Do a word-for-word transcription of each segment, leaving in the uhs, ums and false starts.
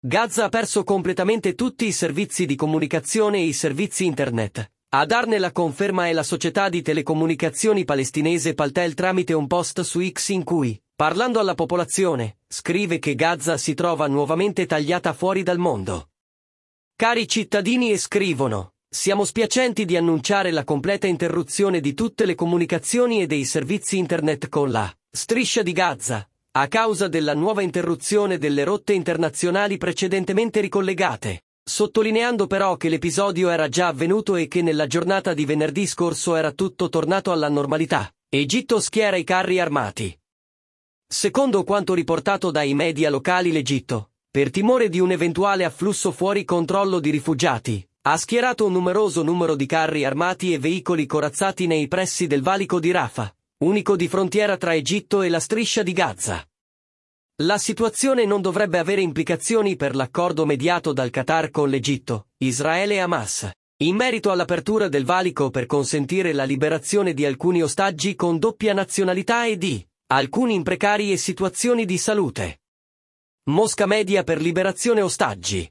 Gaza ha perso completamente tutti i servizi di comunicazione e i servizi internet. A darne la conferma è la società di telecomunicazioni palestinese Paltel tramite un post su X in cui, parlando alla popolazione, scrive che Gaza si trova nuovamente tagliata fuori dal mondo. Cari cittadini, e scrivono, siamo spiacenti di annunciare la completa interruzione di tutte le comunicazioni e dei servizi internet con la striscia di Gaza, a causa della nuova interruzione delle rotte internazionali precedentemente ricollegate, sottolineando però che l'episodio era già avvenuto e che nella giornata di venerdì scorso era tutto tornato alla normalità. Egitto schiera i carri armati. Secondo quanto riportato dai media locali, l'Egitto, per timore di un eventuale afflusso fuori controllo di rifugiati, ha schierato un numeroso numero di carri armati e veicoli corazzati nei pressi del valico di Rafah, unico di frontiera tra Egitto e la striscia di Gaza. La situazione non dovrebbe avere implicazioni per l'accordo mediato dal Qatar con l'Egitto, Israele e Hamas, in merito all'apertura del valico per consentire la liberazione di alcuni ostaggi con doppia nazionalità e di alcuni in precarie situazioni di salute. Mosca media per liberazione ostaggi.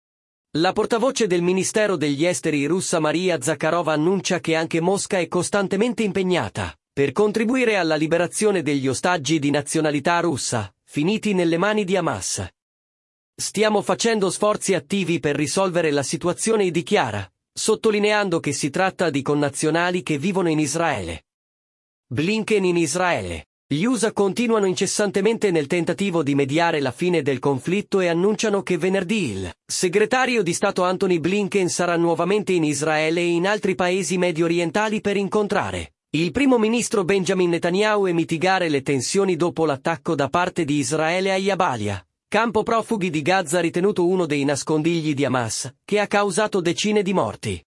La portavoce del Ministero degli Esteri russa Maria Zakharova annuncia che anche Mosca è costantemente impegnata per contribuire alla liberazione degli ostaggi di nazionalità russa, finiti nelle mani di Hamas. Stiamo facendo sforzi attivi per risolvere la situazione, dichiara, sottolineando che si tratta di connazionali che vivono in Israele. Blinken in Israele. Gli U S A continuano incessantemente nel tentativo di mediare la fine del conflitto e annunciano che venerdì il segretario di Stato Antony Blinken sarà nuovamente in Israele e in altri paesi medio orientali per incontrare il primo ministro Benjamin Netanyahu e mitigare le tensioni dopo l'attacco da parte di Israele a Jabalia, campo profughi di Gaza ritenuto uno dei nascondigli di Hamas, che ha causato decine di morti.